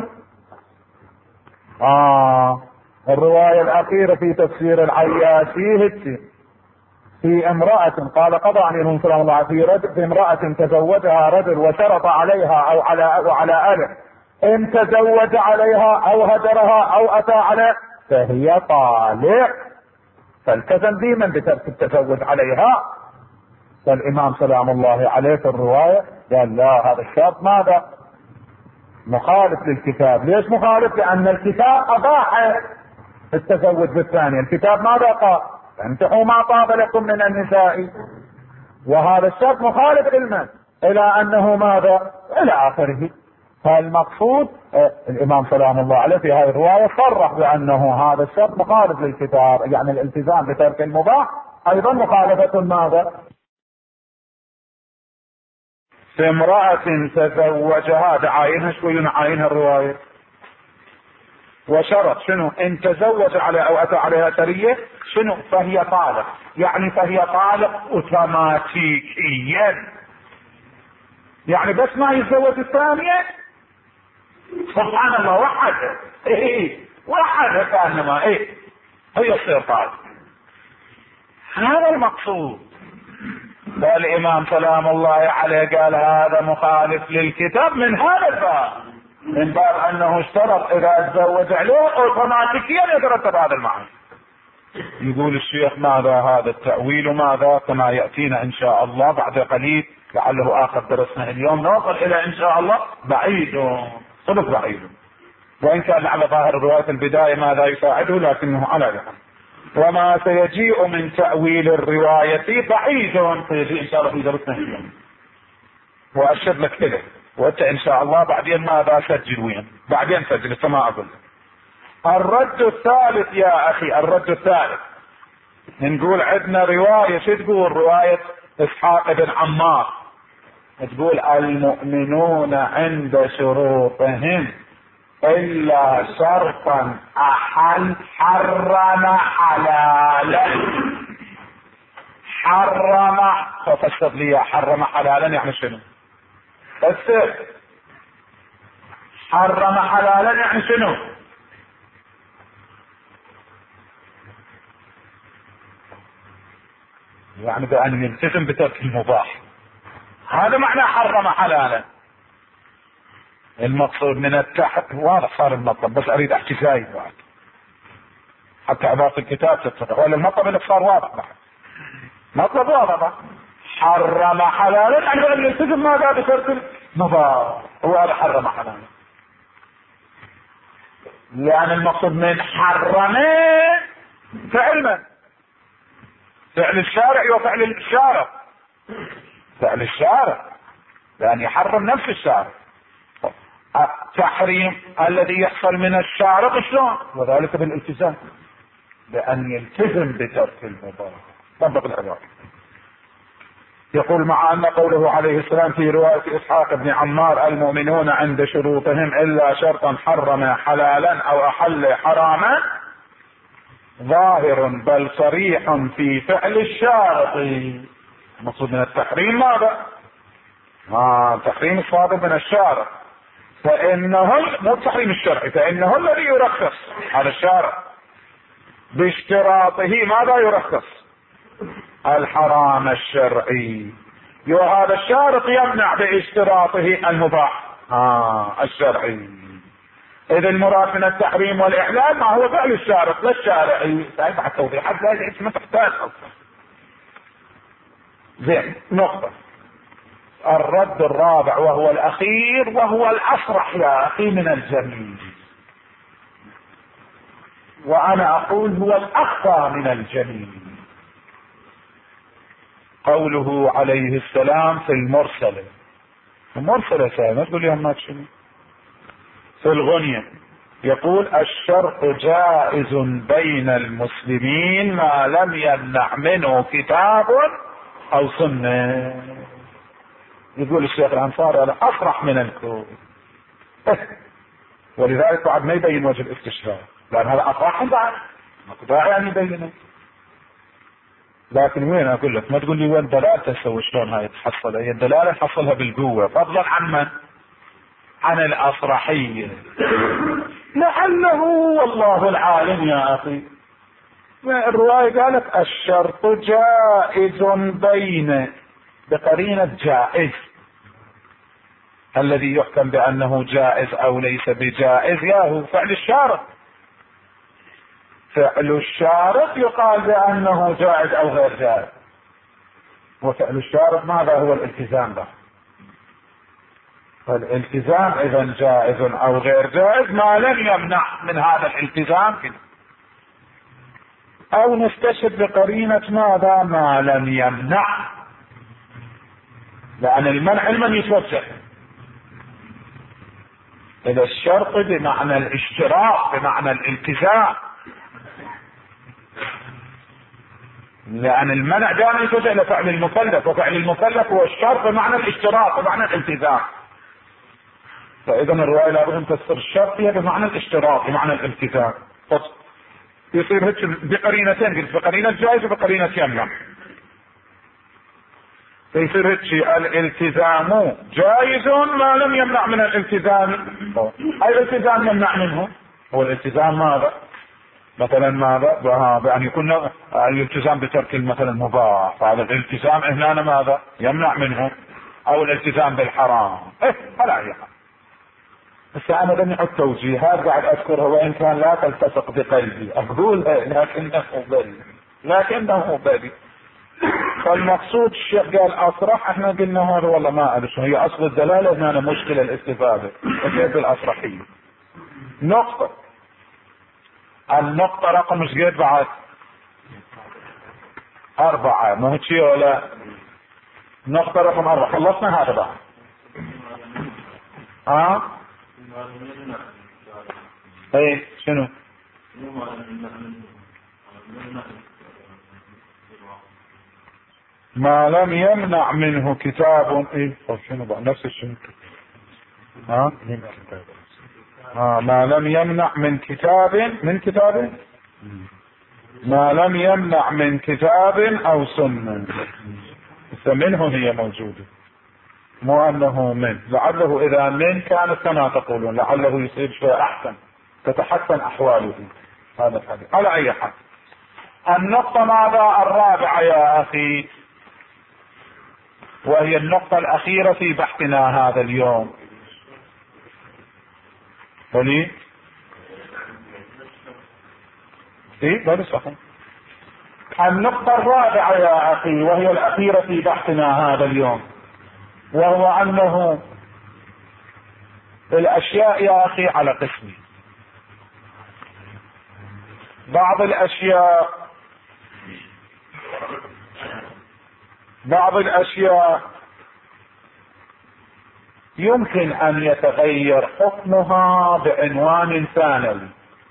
اه الرواية الأخيرة في تفسير العياشي هتي في امرأة قال قضى عنهم سلام الله في رجل في امرأة تزوجها رجل وشرط عليها أو على أو على أله إن تزوج عليها أو هجرها أو أتى عليه فهي طالق، فالتزم بمن بترك التزوج عليها. فالإمام سلام الله عليه في الرواية قال لا، هذا الشرط ماذا؟ مخالف للكتاب. ليش مخالف؟ لأن الكتاب أباح التزوج بالثانية. الكتاب ماذا قال؟ فانتحوا ما طاب لكم من النساء. وهذا الشرط مخالف علما الى انه ماذا الى اخره. فالمقصود الامام سلام الله عليه في هذه الرواية صرح بانه هذا الشرط مخالف للكتاب، يعني الالتزام بترك المباح ايضا مخالفة ماذا؟ في امرأة تزوجها، دعاينها شوي نعاينها الرواية، وشرط شنو؟ ان تزوج على او اتى عليها سرية شنو؟ فهي طالق، يعني فهي طالق اوتوماتيكيا، يعني بس ما يتزوج الثانية سبحان الله وحدها، ايه وحدها كانما ايه هي تصير طالق. هذا المقصود. فالامام سلام الله عليه قال هذا مخالف للكتاب من هذا الباب، من باب انه اشترط اذا تزوج عليه اوتوماتيكيا يترتب هذا المعنى. يقول الشيخ ماذا هذا التأويل ماذا؟ كما يأتينا ان شاء الله بعد قليل، لعله اخر درسنا اليوم نوصل الى ان شاء الله بعيد صدق بعيد، وان كان على ظاهر رواية البداية ماذا يساعده لكنه على ذلك. وما سيجيء من تأويل الرواية بعيد سيجيء ان شاء الله في درسنا اليوم، واشد لك كده، وانت ان شاء الله بعدين ماذا سجل وين بعدين سجل كما اقول. الرد الثالث يا اخي، الرد الثالث نقول عندنا رواية، شو تقول رواية اسحاق بن عمار؟ تقول المؤمنون عند شروطهم الا شرطا احل حرم حلالا. حرم ففسر لي حرم حلالا يعني شنو؟ فسر. حرم حلالا يعني شنو؟ يعني بأن يلتزم بترك المباح، هذا معنى حرم حلالا. المقصود من التحت واضح صار المطلب، بس اريد احكي زايد بعد حتى عبارة الكتاب تتضح، ولا المطلب اللي صار واضح بعد، مطلب واضح. حرم حلالا يعني بأن يلتزم ماذا بترك المباح، هو هذا حرم حلالا. يعني المقصود من حرم فعل فعل الشارع وفعل الشارع، فعل الشارع يعني يحرم نفس الشارع. التحريم الذي يحصل من الشارع شلون؟ وذلك بالالتزام، بأن يلتزم بترك المباح. طبق العبارة. يقول مع أن قوله عليه السلام في رواية إسحاق بن عمار المؤمنون عند شروطهم إلا شرطا حرم حلالا أو أحل حراما ظاهر بل صريح في فعل الشارع. المقصود من التحريم ماذا؟ آه تحريم الصادر من الشارع، فإنه مو التحريم الشرعي، فإنه الذي يرخص على الشارع باشتراطه ماذا يرخص؟ الحرام الشرعي. وهذا الشارط يمنع باشتراطه المباح آه الشرعي. إذا المراد من التحريم والإحلال ما هو فعل الشارط لا الشارعي. سأبع التوضيحات لا ما تحتاج أصلا. زين نقطة. الرد الرابع وهو الأخير وهو الأصرح يا أخي من الجميع، وأنا أقول هو الأخفى من الجميع. قوله عليه السلام في المرسلة، المرسلة سهل ما تقول لي ما شنو في الغنية، يقول الشرط جائز بين المسلمين ما لم يمنع منه كتاب أو سنة. يقول الشيخ الأنصاري هذا أصرح من الكون، ولذلك بعد ما يبين وجه الاستشهاد، لأن هذا أصرح بعد ما داعي يعني يبينه. لكن وين أقول لك، ما تقول لي وين دلالته تسوي شلون هاي تحصل، هي الدلالة تحصلها بالقوة فضلا عن من؟ عن الأصرحية. لعله والله العالم يا أخي. الرواية قالت الشرط جائز بين بقرينة جائز، الذي يحكم بأنه جائز أو ليس بجائز ياهو فعل الشارط. فعل الشارط يقال بأنه جائز أو غير جائز، وفعل الشارط ماذا هو الالتزام به. فالالتزام إذا جائز أو غير جائز ما لم يمنع من هذا الالتزام كده. او نستشهد بقرينة ماذا؟ ما لم يمنع، لان المنع علما يتوجه الى الشرط بمعنى الاشتراك بمعنى الالتزام، لان المنع دائما يتوجه الى فعل المكلف، وفعل المكلف هو الشرط بمعنى الاشتراك بمعنى الالتزام. فاذا الرواية لابد ان تفسر الشرط هي بمعنى الاشتراك بمعنى الالتزام. يصير هيك بقرينتين، قلت بقرينة جائز وبقرينة يمنع، فيصير هيك الالتزام جائز ما لم يمنع من الالتزام. اي الالتزام يمنع منه؟ هو الالتزام ماذا؟ مثلا ماذا؟ بأن يكون الالتزام بترك مثلا المباح، هذا الالتزام هنا ماذا؟ يمنع منه، او الالتزام بالحرام. ايه على اي حال. بس انا بني التوجيهات قاعد اذكرها وان كان لا تلتصق بقلبي اقولها، لكنه بلي لكنه بلي فالمقصود الشيخ قال اصرح، احنا قلنا هذا والله ما ادري هي اصل الدلاله هنا مشكله الاستفاده وكيف الاصرحيه. نقطه النقطه رقم مش قد بعد اربعه، مو هيك ولا نقطه رقم اربعه؟ خلصنا هذا بعد. ها ايه شنو؟ ما لم يمنع منه كتاب. ايه طب شنو بقى نفس الشيء؟ ها ها ما لم يمنع من كتاب من كتاب ما لم يمنع من كتاب او سنة. منه هي موجودة، مو انه من، لعله اذا من كانت كما تقولون لعله يصير شيء احسن تتحسن احواله. هذا الحديث على اي حال. النقطة ماذا؟ الرابعة يا اخي، وهي النقطة الاخيرة في بحثنا هذا اليوم. بلي ايه بلي صحيح. النقطة الرابعة يا اخي وهي الاخيرة في بحثنا هذا اليوم، وهو انه الاشياء يا اخي على قسمين. بعض الاشياء بعض الاشياء يمكن ان يتغير حكمها بعنوان ثانوي،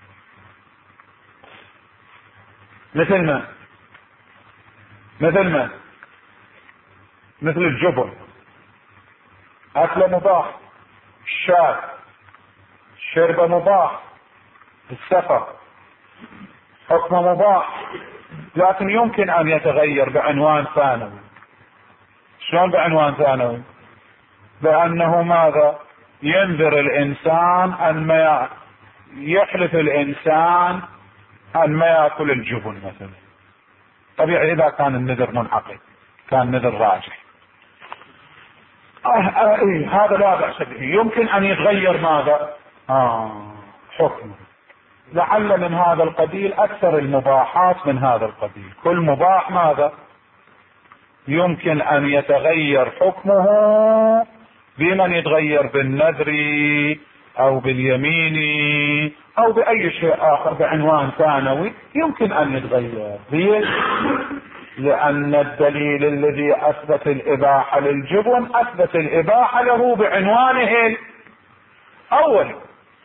مثل ما مثل ما مثل الجبن، اكل مباح، الشاب شرب مباح، السفر حكم مباح، لكن يمكن ان يتغير بعنوان ثانوي. شلون بعنوان ثانوي؟ بانه ماذا؟ ينذر الانسان ان ما يحلف الانسان ان ما ياكل الجبن مثلا. طبيعي اذا كان النذر منعقد، كان نذر راجح. آه آه إيه هذا لا بأس به. يمكن ان يتغير ماذا؟ آه حكمه. لعل من هذا القبيل اكثر المباحات من هذا القبيل. كل مباح ماذا؟ يمكن ان يتغير حكمه بمن يتغير بالنذر او باليمين او باي شيء اخر بعنوان ثانوي يمكن ان يتغير. ليش؟ لان الدليل الذي اثبت الاباحة للجبن اثبت الاباحة له بعنوانه الاول،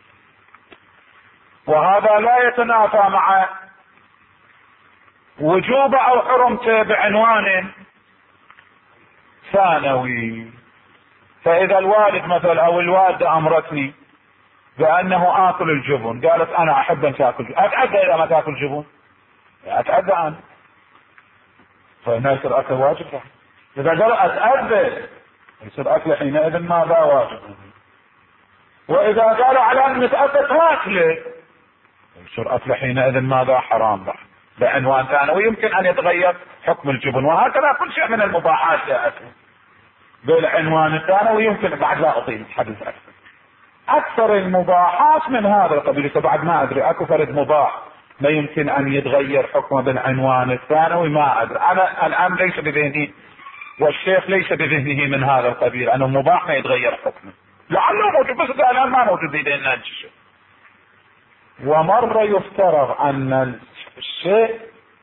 وهذا لا يتنافى مع وجوب او حرمته بعنوان ثانوي. فاذا الوالد مثلا او الوالدة امرتني بانه اكل الجبن، قالت انا احب ان تاكل جبن، اتعدى اذا ما تاكل جبن؟ اتعدى انا، فهنا يصير اكل واجب. اذا قال اتعدى يصير اكل حينئذ ماذا؟ واجب. واذا قالوا على ان نتأكد تاكله يصير اكل حينئذ ماذا؟ حرام بقى بعنوان ثانوي. يمكن ان يتغير حكم الجبن، وهكذا كل شيء من المباحات يا اخي بالعنوان الثانوي. يمكن بعد لا اطيل الحديث اكثر. اكثر المباحات من هذا القبيل. بعد ما ادري اكو فرد مباح ما يمكن ان يتغير حكمه بالعنوان الثانوي، ما ادري. انا الان ليس بذهني والشيخ ليس بذهنه من هذا القبيل انه مباح ما يتغير حكمه، لعله موجود بس الان ما موجود بيدنا الشيء. ومرة يفترض ان الشيء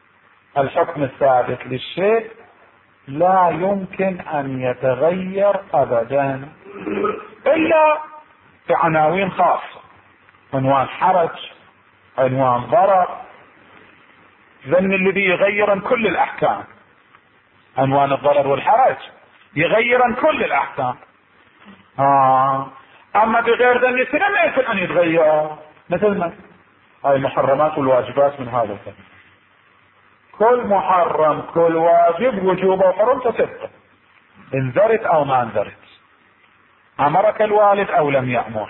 الحكم الثابت للشيء لا يمكن ان يتغير ابدا الا في عناوين خاصة، عنوان حرج، عنوان ضرر، ذن الذي يغيرا كل الاحكام. عنوان الضرر والحرج يغيرا كل الاحكام. آه. اما بغير ذن السنة ما يمكن ان يتغير. مثل ما هاي المحرمات والواجبات من هذا الفن، كل محرم كل واجب وجوبه وحرمته ستة، انذرت او ما انذرت، امرك الوالد او لم يأمر.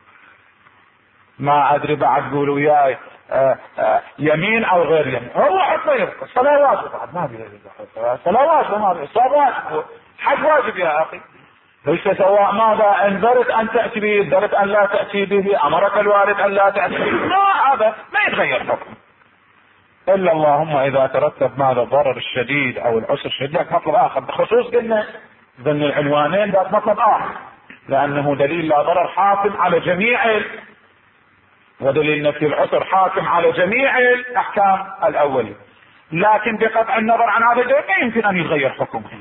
ما ادري بعد قولوا وياي آه آه يمين او غير يمين، هو حتى يبقى صلاة واجب بعد ما ادري، صلاة واجب ما ادري، صلاة واجب، حج واجب يا اخي. ليس سواء ماذا انذرت ان تأتي به، انذرت ان لا تأتي به، امرك الوالد ان لا تأتي به، ما هذا ما يتغير حكم الا اللهم اذا ترتب ماذا الضرر الشديد او العسر الشديد، ذاك مطلب اخر. بخصوص قلنا ضمن العنوانين ذاك مطلب اخر، لانه دليل لا ضرر حاكم على جميع، ودليل نفي العسر حاكم على جميع الاحكام الاولي، لكن بقطع النظر عن هذا الدليل ما يمكن ان يتغير حكمه.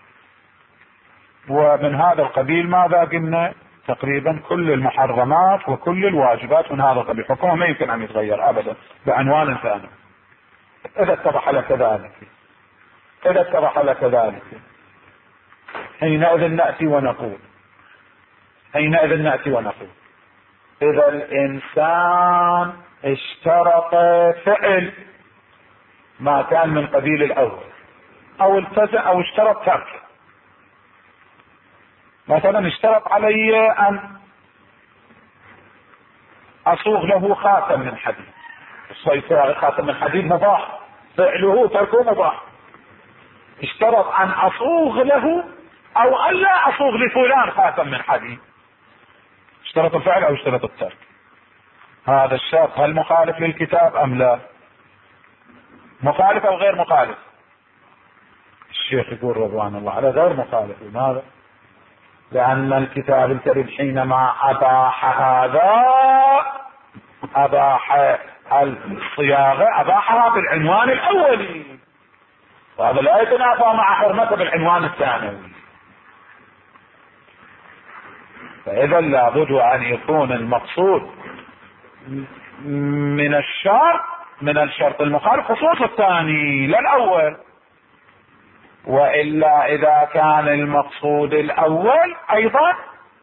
ومن هذا القبيل ماذا قلنا تقريبا كل المحرمات وكل الواجبات من هذا القبيل حكمها ما يمكن ان يتغير ابدا بعنوان ثاني. اذا اتضح لك ذلك اذا اتضح لك ذلك حينئذ نأتي ونقول حينئذ نأتي ونقول اذا الانسان اشترط فعل ما كان من قبيل الاول او التزم او اشترط ترك، مثلا اشترط علي ان اصوغ له خاتم من حديد، الصيصاغ خاتم من حديد مباح، فعله تركه مباح. اشترط ان اصوغ له او ان لا اصوغ لفلان خاتم من حديد، اشترط الفعل او اشترط الترك. هذا الشرط هل مخالف للكتاب ام لا؟ مخالف او غير مخالف؟ الشيخ يقول رضوان الله عليه غير مخالف. لماذا؟ لان الكتاب الكريم حينما اباح هذا اباح الصياغه اباحها بالعنوان الاولي، وهذا لا يتنافى مع حرمته بالعنوان الثانوي. فاذا لابد ان يكون المقصود من الشرط من الشرط المخالف خصوص الثاني لا الاول، والا اذا كان المقصود الاول ايضا،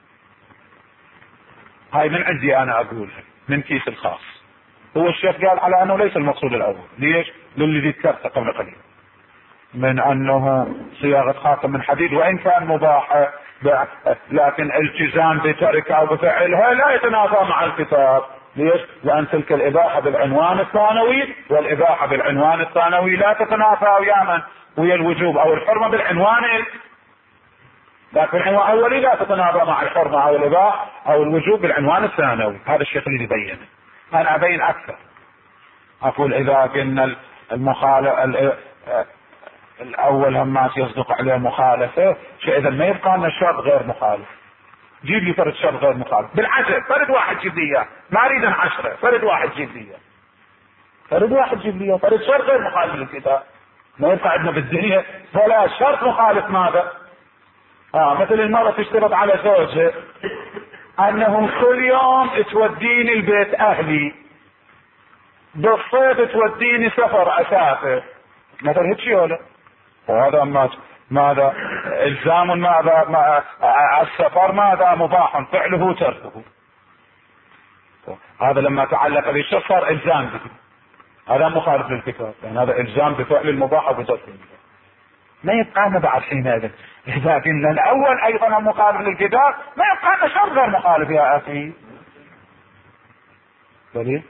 هاي من عندي انا اقولها من كيس الخاص. هو الشيخ قال على انه ليس المقصود الاول، ليش؟ للذي ذكرته قبل قليل من انه صياغه خاتم من حديد وان كان مباحه، لكن التزام بتركها او بفعلها لا يتنافى مع الكتاب. ليش؟ لان تلك الاباحه بالعنوان الثانوي والاباحه بالعنوان الثانوي لا تتنافى وياما ويا الوجوب او الحرمه بالعنوان، لكن العنوان الاولي لا تتنافى مع الحرمه او الاباحه او الوجوب بالعنوان الثانوي. هذا الشيخ اللي يبين، انا ابين اكثر. اقول اذا قلنا المخالف الاول همات يصدق عليه مخالفه، اذا ما يبقى لنا شرط غير مخالف. جيب لي فرد شرط غير مخالف بالعشر، فرد واحد جيب لي اياه، ما اريد ان عشره، فرد واحد جيب لي اياه، فرد واحد جيب لي اياه، فرد شرط غير مخالف للكتاب. ما يبقى عندنا بالدنيا ولا شرط مخالف. ماذا؟ اه مثل المرأة تشترط على زوجها انه كل يوم توديني البيت اهلي، بالصيف توديني سفر اسافر، مثل هيك شيء ولا؟ وهذا ما ماذا الزام، ماذا ما السفر ماذا مباح فعله تركه. هذا لما تعلق بالشرط صار الزام به، هذا مخالف للكتاب، يعني هذا الزام بفعل المباح وبتركه. ما يبقى لنا بعد حينئذ اذا قلنا الاول ايضا مخالف للكتاب ما يبقى لنا شرط غير مخالف يا اخي. دليل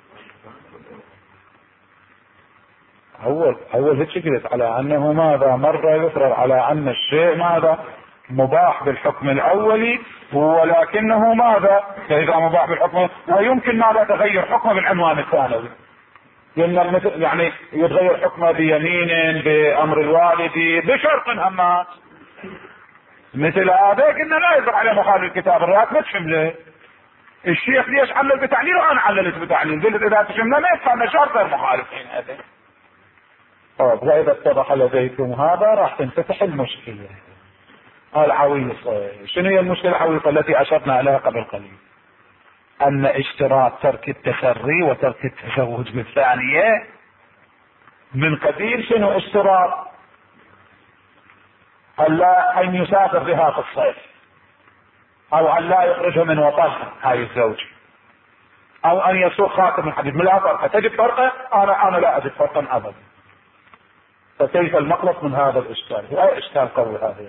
اول اول هيك قلت على انه ماذا مره يفرض على ان الشيء ماذا مباح بالحكم الاولي، ولكنه ماذا فاذا مباح بالحكم ويمكن ماذا تغير حكمه بالعنوان الثانوي، قلنا يعني يتغير حكمه بيمين بامر الوالد بشرط همات. مثل هذا قلنا لا يصدق عليه مخالف الكتاب، الروايات ما تشمله. الشيخ ليش علل بتعليل وانا عللت بتعليل، قلت اذا تشمله ما يبقى لنا شرط غير مخالف حين هذا. وإذا اتضح لديكم هذا راح تنفتح المشكلة العويصة. شنو هي المشكلة العويصة التي أشرنا عليها قبل قليل؟ أن اشتراط ترك التسري وترك التزوج بالثانية من قبيل شنو اشتراط؟ ألا أن يسافر بها في الصيف، أو أن لا يخرجه من وطنها هاي الزوج، أو أن يسوق خاتم الحديد. من لا فرق تجد فرقه؟ أنا أنا لا أجد فرقا أبدا. فكيف المخلص من هذا الإشكال؟ هو إشكال قوي هذا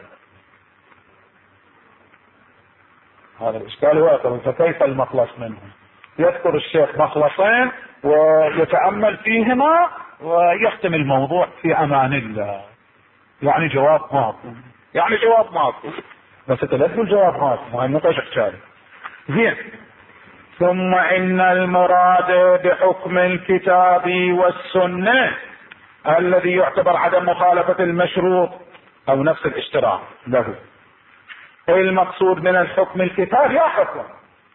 هذا الإشكال هو قوي. فكيف المخلص منه؟ يذكر الشيخ مخلصين ويتأمل فيهما ويختم الموضوع في أمان الله. يعني جواب ماكو، يعني جواب ماكو، بس تلفوا الجواب ماكو، ما نقاش احتاج. زين. ثم إن المراد بحكم الكتاب والسنة الذي يعتبر عدم مخالفة المشروط أو نفس الاشتراط له. المقصود من الحكم الكتاب يا حكم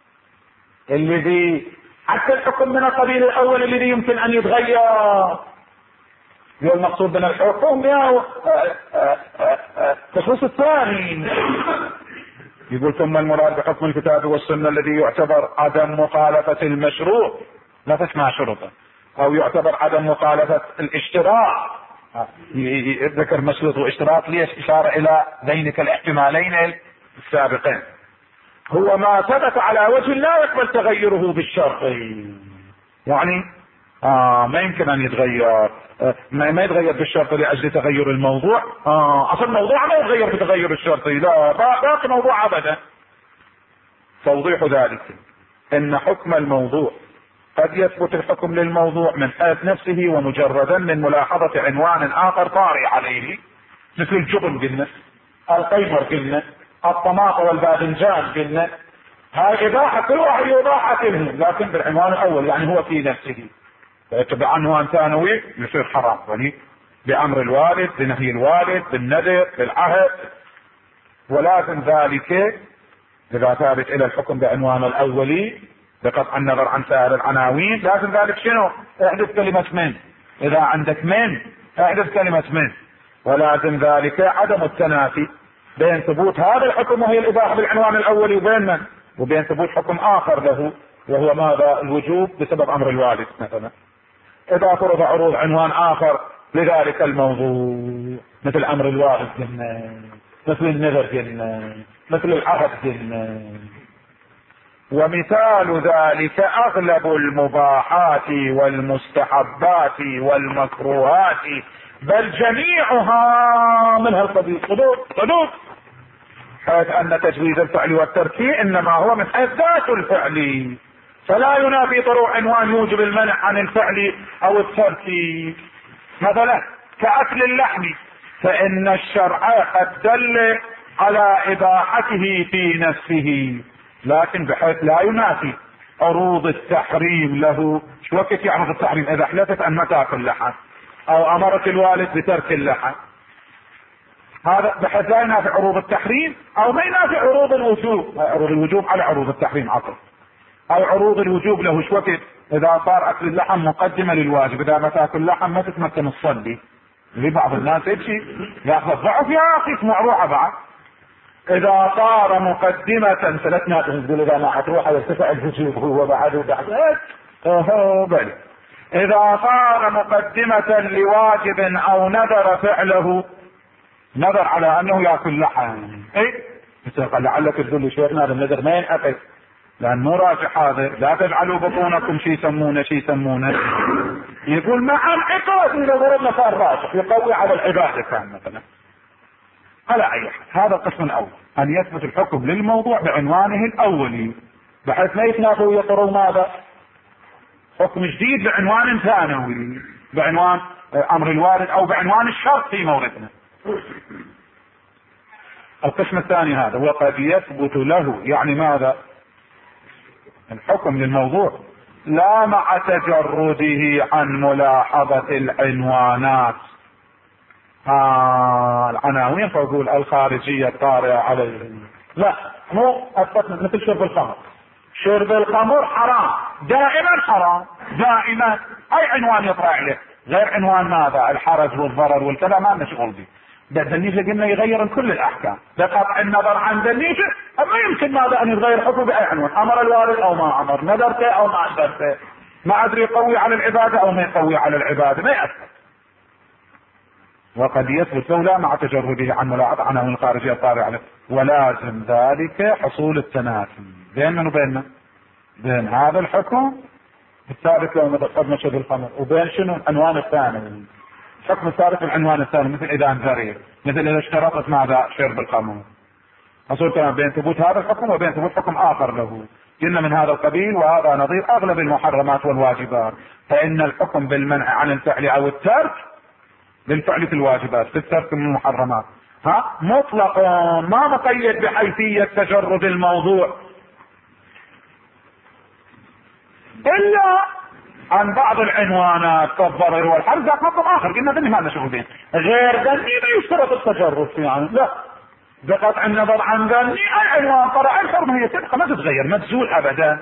الذي حتى الحكم من القبيل الأول الذي يمكن أن يتغير. هو المقصود من الحكم يا الخصوص الثاني. يقول ثم المراد بحكم الكتاب والسنة الذي يعتبر عدم مخالفة المشروع، لا تسمع شرطه، او يعتبر عدم مخالفة الاشتراط. ذكر مشروط واشتراط ليش؟ اشارة الى ذينك الاحتمالين السابقين. هو ما ثبت على وجه لا يقبل تغيره بالشرط. يعني آه ما يمكن ان يتغير، آه ما يتغير بالشرط لاجل تغير الموضوع. آه اصل الموضوع ما يتغير بتغير الشرط، لا باقي موضوع ابدا. توضيح ذلك ان حكم الموضوع قد يثبت الحكم للموضوع من حيث نفسه ومجردا من ملاحظة عنوان اخر طارئ عليه، مثل الجبن قلنا، القيمر قلنا، الطماطم والباذنجان قلنا. هاي اباحة كل واحد يباح اكلهم، لكن بالعنوان الاول يعني هو في نفسه. فيتبع عنوان ثانوي يصير حرام، يعني بامر الوالد، بنهي الوالد، بالنذر، بالعهد. ولازم ذلك اذا ثابت الى الحكم بعنوان الاولي بقطع النظر عن سائر العناوين، لازم ذلك شنو؟ احدث كلمة من. اذا عندك من احدث كلمة من. ولازم ذلك عدم التنافي بين ثبوت هذا الحكم وهي الاباحة بالعنوان الاولي وبين من؟ وبين ثبوت حكم اخر له وهو ماذا؟ الوجوب بسبب امر الوالد مثلا. اذا فرض عروض عنوان اخر لذلك الموضوع مثل امر الوالد قلنا، مثل النذر قلنا، مثل العهد قلنا. ومثال ذلك اغلب المباحات والمستحبات والمكروهات بل جميعها من هالقبيل. حدود حدود حيث ان تجويز الفعل والترك انما هو من حيث ذات الفعل، فلا ينافي طروع عنوان يوجب المنع عن الفعل او الترك. مثلا كأكل اللحم فإن الشرع قد دل على إباحته في نفسه، لكن بحيث لا ينافي عروض التحريم له. شو وقت يعرض التحريم؟ إذا حلفت أن ما تأكل لحم أو أمرت الوالد بترك اللحم، هذا بحيث لا ينافي عروض التحريم أو ما ينافي عروض الوجوب. عروض الوجوب على عروض التحريم عطل، او عروض الوجوب له. شو وقت؟ اذا صار اكل اللحم مقدمة للواجب، اذا ما تاكل لحم ما تتمكن تصلي. لبعض الناس يمشي ياخذ الضعف يا اخي اسمه روحه بعد. اذا صار مقدمة ثلاث تقول اذا ما حتروح يرتفع الوجوب هو بعد وبعد اهو بل اذا صار مقدمة لواجب او نذر فعله، نذر على انه ياكل لحم. اي قال لعلك تقول لي شيخنا هذا النذر ما ينعقد، لان مو راجح هذا. لا تجعلوا بطونكم شي يسمونه شي يسمونه. يقول ما انعقد اذا ضربنا صار راجح يقوي على العباده كان مثلا. على اي حال هذا القسم الاول، ان يثبت الحكم للموضوع بعنوانه الاولي بحيث لا يتنافوا ويطروا ماذا؟ حكم جديد بعنوان ثانوي، بعنوان امر الوارد او بعنوان الشرط في موردنا. القسم الثاني هذا وقد يثبت له يعني ماذا؟ الحكم للموضوع لا مع تجرده عن ملاحظة العنوانات. آه العناوين فأقول الخارجية الطارئة عليه، لا مو أثبت مثل شرب الخمر. شرب الخمر حرام دائما، حرام دائما، أي عنوان يطرأ عليه غير عنوان ماذا؟ الحرج والضرر والكذا ما لنا شغل به. ده دنيجة قلنا يغير كل الاحكام بقطع النظر عن دنيجة. اما يمكن ماذا ان يتغير حكمه باي عنوان، امر الوالد او ما امر، نذرته او ما نذرته، ما ادري يقوي على العبادة او ما يقوي على العبادة، ما يأثر. وقد يثبت لولا مع تجرده عن ملاحظة عنه من الخارجية الطارئة عليه. ولازم ذلك حصول التنافي بين من وبيننا، بين هذا الحكم الثابت لو قد مشهد الخمر وبين شنو العنوان الثاني، الحكم الثابت العنوان الثاني، مثل اذا انذري، مثل اذا اشترطت ماذا؟ شرب الخمر. حصول التنافي بين ثبوت هذا الحكم وبين ثبوت حكم اخر له، قلنا من هذا القبيل. وهذا نظير اغلب المحرمات والواجبات، فان الحكم بالمنع عن الفعل او الترك للفعل في الواجبات، في الترك من المحرمات ها مطلق ما مقيد بحيثية تجرد الموضوع، الا عن بعض العنوانات كالضرر والحرج ذات مطلب اخر قلنا ذني ما نشوف بين غير ذني لا يشترط التجرد فيه، يعني لا بقطع النظر عن ذني العنوان طرع الحرمة هي تبقى ما تتغير ما تزول ابدا.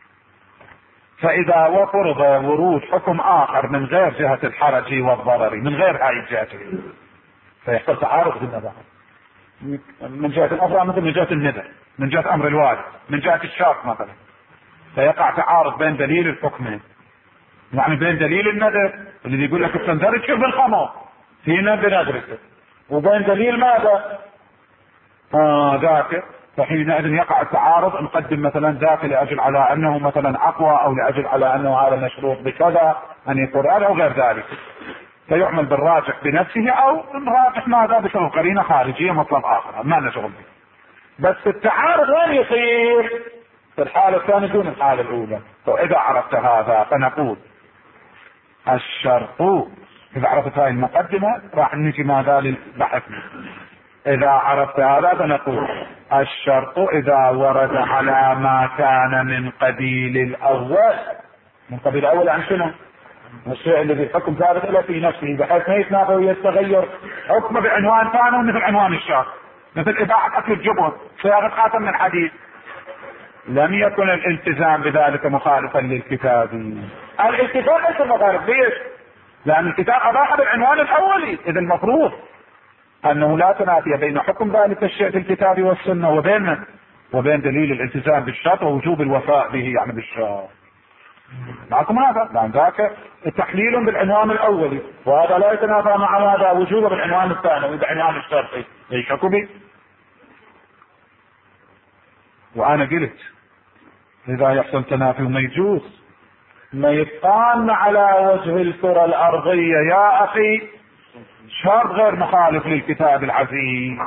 فاذا وفرض ورود حكم اخر من غير جهة الحرج والضرر، من غير هاي الجهة، فيحصل تعارض بالنظر من جهة الاخرى، مثل من جهة النذر، من جهة امر الوالد، من جهة الشرط مثلا، فيقع تعارض بين دليل الحكمين. يعني بين دليل النذر اللي يقول لك التنذر شرب الخمر في نذر ادركه، وبين دليل ماذا؟ اه ذاك، فحينئذ يقع التعارض. نقدم مثلا ذاك لاجل على انه مثلا اقوى، او لاجل على انه هذا مشروط بكذا ان يكون هذا او غير ذلك، فيعمل بالراجح بنفسه او الراجح ماذا؟ بسبب قرينه خارجيه مطلب اخر ما لنا شغل به. بس التعارض وين يصير؟ في الحالة الثانية دون الحالة الأولى. فإذا عرفت هذا فنقول الشرط، إذا عرفت هذه المقدمة راح نجي ماذا للبحثنا. إذا عرفت هذا فنقول الشرط إذا ورد على ما كان من قبيل الأول. من قبيل الأول عن شنو؟ الشيء الذي الحكم ثابت له في نفسه بحيث ما يتنافى ويتغير حكمه بعنوان ثاني مثل عنوان الشرط، مثل إباحة أكل الجبن، صياغة خاتم من حديد. لم يكن الالتزام بذلك مخالفا للكتاب. الالتزام ليس مخالف، ليش؟ لأن الكتاب أباح بالعنوان الأولي، إذ المفروض أنه لا تنافي بين حكم ذلك الشيء في الكتاب والسنة وبين وبين دليل الالتزام بالشرط ووجوب الوفاء به، يعني بالشرط. معكم هذا؟ لأن ذاك تحليل بالعنوان الأولي، وهذا لا يتنافى مع هذا وجوبه بالعنوان الثانوي بعنوان الشرطي. ايش حكمي؟ وأنا قلت إذا يحصل تنافي وما يجوز ما يبقان على وجه الكرة الأرضية يا أخي شرط غير مخالف للكتاب العزيز.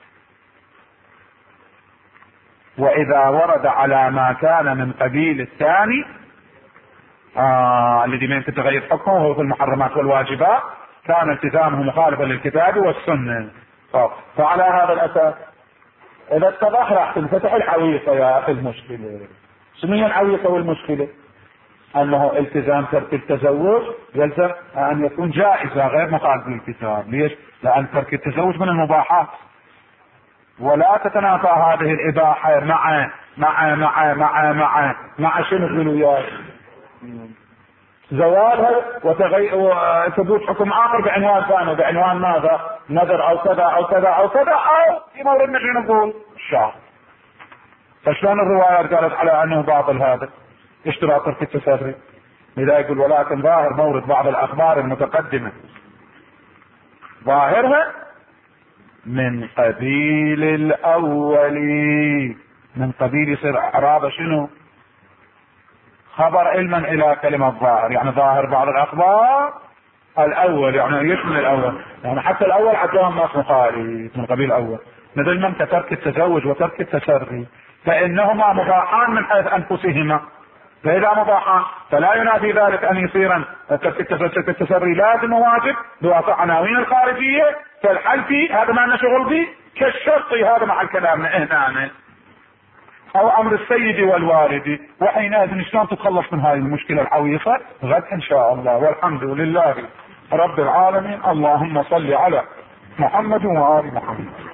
وإذا ورد على ما كان من قبيل الثاني آه الذي ما يمكن تغير حكمه وهو في المحرمات والواجبات كان التزامه مخالفا للكتاب والسنة. فعلى هذا الأساس إذا اتضح راح تنفتح العويصة يا أخي. المشكلة شنو هي العويصة والمشكلة؟ أنه التزام ترك التزوج يلزم أن يكون جائزة غير مخالف للكتاب. ليش؟ لأن ترك التزوج من المباحات، ولا تتنافى هذه الإباحة مع مع مع مع مع مع شنو تقولوا يا زوالها وتغير وثبوت حكم آخر بعنوان ثاني، بعنوان ماذا؟ نذر أو كذا أو كذا أو كذا، أو في موردنا شنو نقول؟ الشهر. فشلون الروايات قالت على أنه باطل هذا؟ اشتراط ترك التسري. لذا يقول ولكن ظاهر مورد بعض الأخبار المتقدمة ظاهرها من قبيل الأول، من قبيل يصير إعراب شنو؟ خبر علما إلى كلمة ظاهر، يعني ظاهر بعض الأخبار الأول يعني يشمل الأول، يعني حتى الأول عدوهم ناس مخالف من قبيل الأول، مثل من كترك التزوج وترك التسري فإنهما مباحان من حيث أنفسهما. فإذا مباحان فلا ينافي ذلك أن يصير ترك التسري لازم واجب بواسطة عناوين الخارجية كالحلف، هذا ما نشغل به، كالشرط هذا مع الكلام هنا، أو أمر السيد والوالد. وحينئذ شلون تتخلص من هذه المشكلة العويصة؟ غد إن شاء الله. والحمد لله رب العالمين. اللهم صل على محمد وآل محمد.